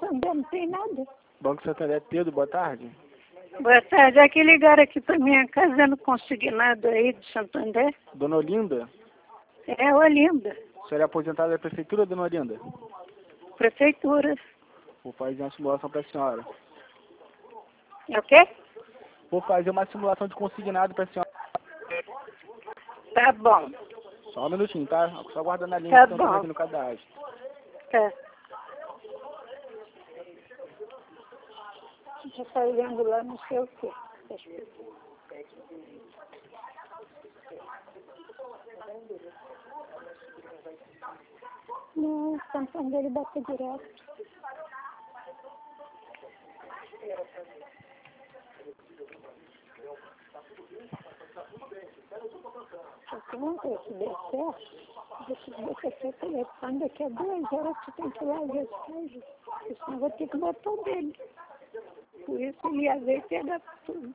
Santander não tem nada. Banco Santander, Pedro, boa tarde. Boa tarde. Aqui ligaram aqui para minha casa, eu não consegui nada aí de Santander. Dona Olinda? É, Olinda. A senhora é aposentada da prefeitura, Dona Olinda? Prefeitura. Vou fazer uma simulação para a senhora. É o quê? Vou fazer uma simulação de consignado para a senhora. Tá bom. Só um minutinho, tá? Só aguardando a linha Tá que estão bom. aqui no cadastro. Tá. Já tá olhando lá não sei o quê. Não, Santander ele bate direto. Se não der certo, você quer telefone daqui a 2 horas, você tem que ir lá ver as coisas. Senão vou ter que botar o dele. Por isso ele ia ver e pegar tudo.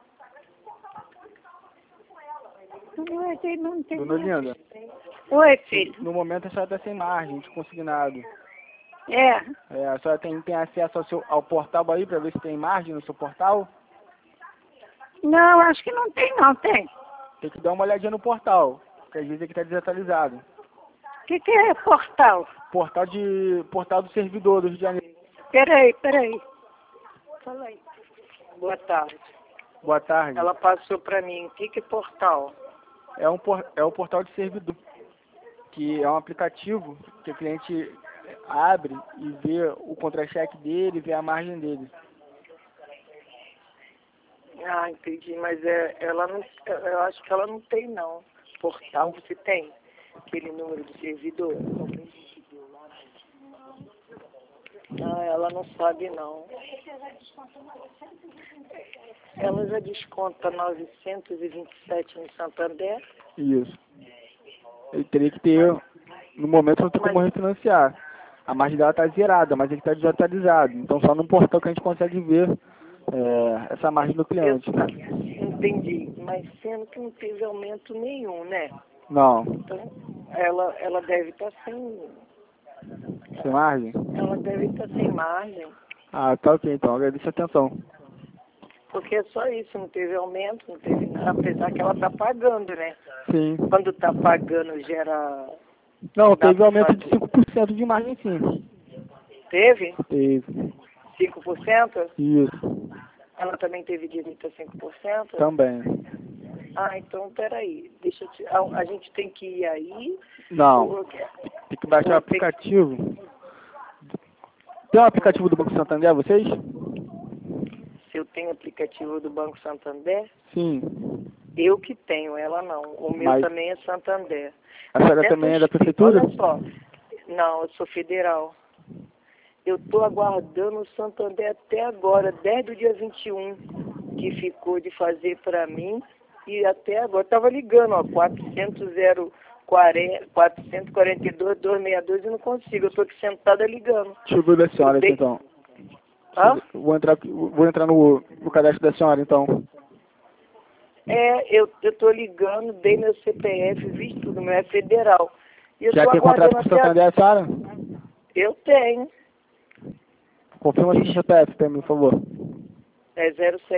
Não tem Dona Olinda, Oi, filho. no momento a senhora está sem margem de consignado. É. A senhora tem acesso ao portal aí para ver se tem margem no seu portal? Não, acho que não tem não, tem. Tem que dar uma olhadinha no portal, porque às vezes aqui está desatualizado. O que é portal? Portal do servidor do Rio de Janeiro. Peraí. Fala aí. Boa tarde. Boa tarde. Ela passou para mim. O que é portal? É o portal de servidor, que é um aplicativo que o cliente abre e vê o contra-cheque dele, vê a margem dele. Ah, entendi. Mas ela não, eu acho que ela não tem, não. Portal você tem? Aquele número do servidor? Ah, ela não sabe, não. Ela já desconta 927 no Santander. Isso. Ele teria que ter, no momento não tem como refinanciar. A margem dela está zerada, mas ele está desatualizado. Então só no portal que a gente consegue ver essa margem do cliente. Entendi. Mas sendo que não teve aumento nenhum, né? Não. Então, ela deve estar sem... Sem margem? Ela deve estar sem margem. Ah, tá ok então. Agradeço a atenção. Porque é só isso, não teve aumento, não teve nada, apesar que ela está pagando, né? Sim. Quando está pagando, gera... Não, teve aumento de 5% de margem sim. Teve? Teve. 5%? Isso. Ela também teve direito a 5%? Também. Ah, então, peraí. A gente tem que ir aí? Não. Tem que baixar o aplicativo. Tem um aplicativo do Banco Santander, vocês? Se eu tenho aplicativo do Banco Santander? Sim. Eu que tenho, ela não. O meu também é Santander. A senhora também é da prefeitura? Olha só. Não, eu sou federal. Eu estou aguardando o Santander até agora, desde o dia 21, que ficou de fazer para mim. E até agora, estava ligando, ó, 442-262 e não consigo. Eu estou aqui sentada ligando. Deixa eu ver da senhora aqui, então. Hã? Vou entrar no cadastro da senhora, então. Eu estou ligando, dei meu CPF, vi tudo, meu é federal. E eu Já tem contrato com o Santander, a senhora? Eu tenho. Confirma seu CPF para mim, por favor. É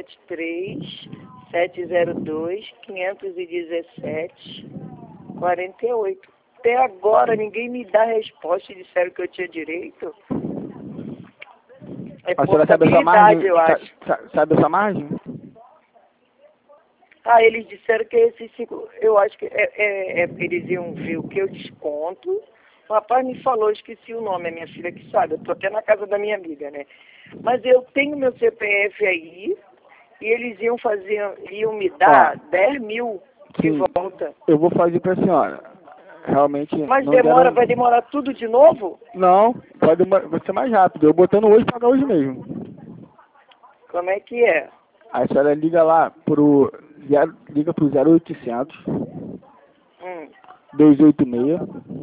073-702-517-48. Até agora ninguém me dá resposta e disseram que eu tinha direito. É A senhora sabe a sua margem? eu acho. Sabe a sua margem? Ah, eles disseram que esses 5... Eu acho que eles iam ver o que eu desconto. O rapaz me falou, esqueci o nome, é minha filha que sabe. Eu estou até na casa da minha amiga, né? Mas eu tenho meu CPF aí e eles iam me dar 10 mil de volta. Eu vou fazer para a senhora. Realmente. Mas não vai demorar tudo de novo? Não, vai ser mais rápido. Eu botando hoje, pagar hoje mesmo. Como é que é? A senhora liga lá liga pro 0800 286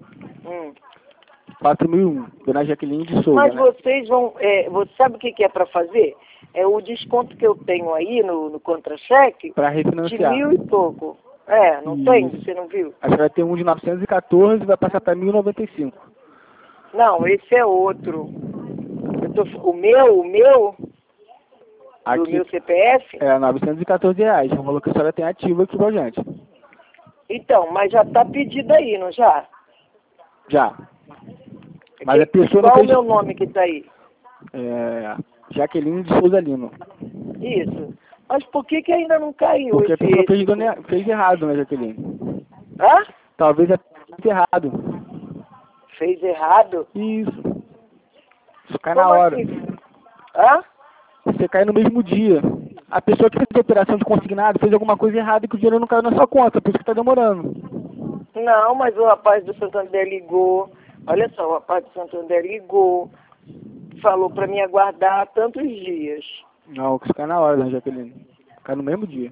4001, Dona Jaqueline de Souza. Mas né? vocês vão... você sabe o que é para fazer? É o desconto que eu tenho aí no contra-cheque. Para refinanciar. De 1.000 e pouco. Não tem? Você não viu? A senhora tem um de 914 e vai passar para 1.095. Não, esse é outro. O meu, do Aqui meu CPF? é R$ 914. É um valor que a senhora tem ativo aqui com a gente. Então, mas já tá pedido aí, não já? Já. Mas a pessoa não Qual o fez... meu nome que tá aí? Jaqueline de Souza Lino. Isso. Mas por que ainda não caiu Porque a esse... pessoa fez errado, né, Jaqueline? Hã? Talvez fez errado. Fez errado? Isso. Isso cai Como na hora. assim? Hã? Você cai no mesmo dia. A pessoa que fez a operação de consignado fez alguma coisa errada e que o dinheiro não caiu na sua conta, por isso que tá demorando. Não, mas o rapaz do Santander ligou. Olha só, o rapaz do Santander ligou. Falou pra mim aguardar tantos dias. Não, isso cai na hora, né, Jaqueline? Cai no mesmo dia.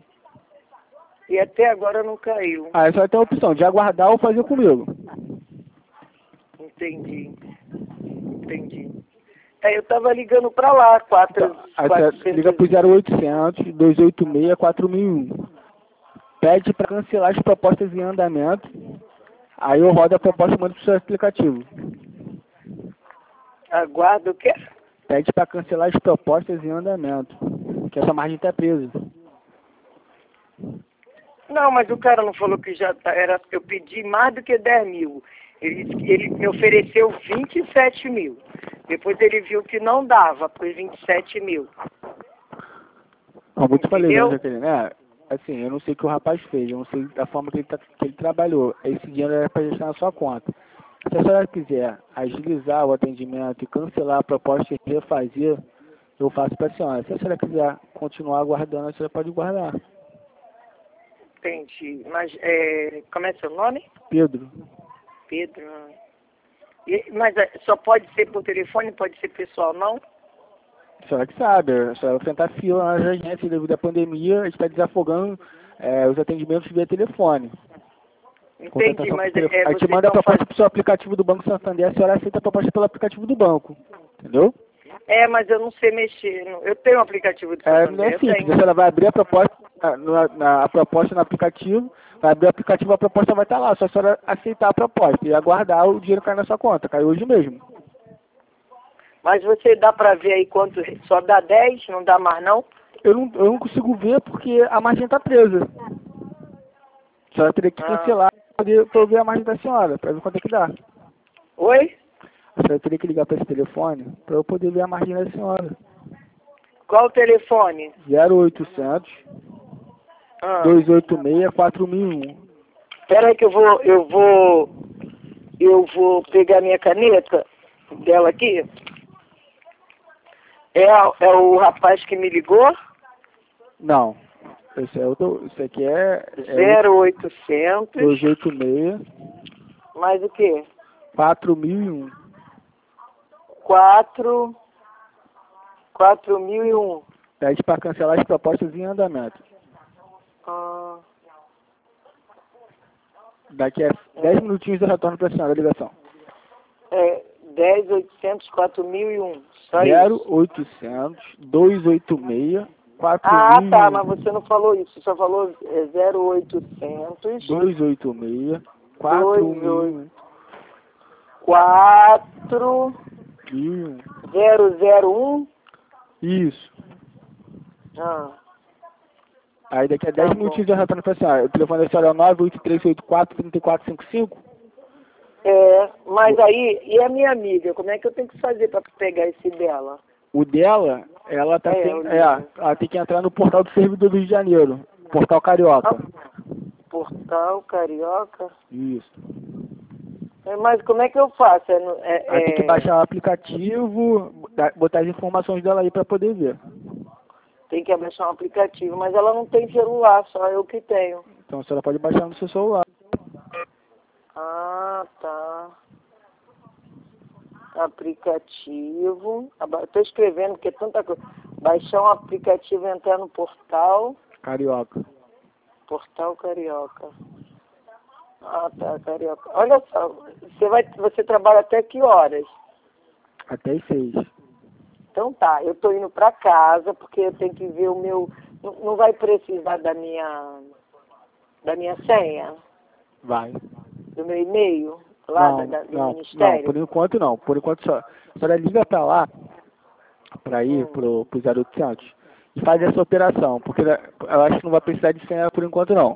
E até agora não caiu. Aí só tem a opção de aguardar ou fazer comigo. Entendi. Eu tava ligando pra lá, Aí você liga pro 0800 286 4001. Pede para cancelar as propostas em andamento. Aí eu rodo a proposta e mando pro seu aplicativo. Aguarda o quê? Pede para cancelar as propostas em andamento. Que essa margem tá presa. Não, mas o cara não falou que já era. Eu pedi mais do que 10 mil. Ele me ofereceu 27 mil. Depois ele viu que não dava, por 27 mil. Como eu te falei, né, Entendeu? Jaqueline? Assim, eu não sei o que o rapaz fez, eu não sei da forma que ele trabalhou. Esse dinheiro era para gestar na sua conta. Se a senhora quiser agilizar o atendimento e cancelar a proposta e refazer, eu faço para a senhora. Se a senhora quiser continuar aguardando, a senhora pode guardar. Entendi. Mas como é seu nome? Pedro. Pedro. Mas só pode ser por telefone, pode ser pessoal, não? A senhora que sabe, a senhora vai enfrentar fila na agência devido à pandemia, a gente está desafogando os atendimentos via telefone. Entendi, mas a gente manda a proposta para o seu aplicativo do Banco Santander, a senhora aceita a proposta pelo aplicativo do banco. Entendeu? Mas eu não sei mexer. Eu tenho um aplicativo do Santander. É simples, a senhora vai abrir a proposta, a proposta no aplicativo, vai abrir o aplicativo, a proposta vai estar lá, só a senhora aceitar a proposta e aguardar o dinheiro cair na sua conta. Caiu hoje mesmo. Mas você dá para ver aí quanto? Só dá 10? Não dá mais não? Eu não consigo ver porque a margem está presa. A senhora teria que cancelar para eu ver a margem da senhora, para ver quanto é que dá. Oi? A senhora teria que ligar para esse telefone para eu poder ver a margem da senhora. Qual o telefone? 0800 286 4001. Espera aí que eu vou pegar minha caneta dela aqui. É o rapaz que me ligou? Não. Esse aqui é 0800 286 mais o quê? 4001. 4001. Pede para cancelar as propostas em andamento. Daqui a 10 minutinhos eu retorno para a senhora a ligação. 10.800 4001. Só 0800 286 4001. Ah, tá, mas você não falou isso. Só falou 0800 286 4001. 001. Isso. Aí daqui a Tá 10 bom. minutinhos eu retorno para a senhora. O telefone da senhora é 98384-3455. Mas aí, e a minha amiga, como é que eu tenho que fazer para pegar esse dela? O dela, ela tem que entrar no portal do servidor do Rio de Janeiro. Portal Carioca. Portal Carioca? Isso. Mas como é que eu faço? Aí tem que baixar o aplicativo, botar as informações dela aí para poder ver. Tem que baixar um aplicativo, mas ela não tem celular, só eu que tenho. Então a senhora pode baixar no seu celular. Ah, tá. Aplicativo. Estou escrevendo porque é tanta coisa. Baixar um aplicativo e entrar no portal. Carioca. Portal Carioca. Ah, tá, Carioca. Olha só, você trabalha até que horas? Até as 6. Então tá, eu tô indo pra casa porque eu tenho que ver o meu. Não vai precisar da minha senha? Vai. Do meu e-mail? lá Não, do não, Ministério? por enquanto não. Por enquanto só. A senhora liga pra lá, pra ir pro 0800 e faz essa operação, porque eu acho que não vai precisar de senha por enquanto não.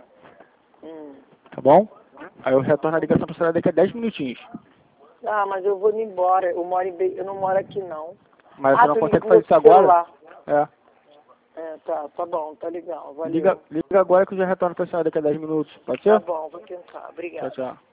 Tá bom? Aí eu retorno a ligação pra senhora daqui a 10 minutinhos. Ah, mas eu vou indo embora. Eu não moro aqui, não. Mas você não tu consegue liga fazer isso no agora? celular. É. Tá bom, tá legal. Valeu. Liga agora que eu já retorno pra senhora daqui a 10 minutos. Pode Tá ser? bom, vou tentar. Tchau, Obrigada. tchau.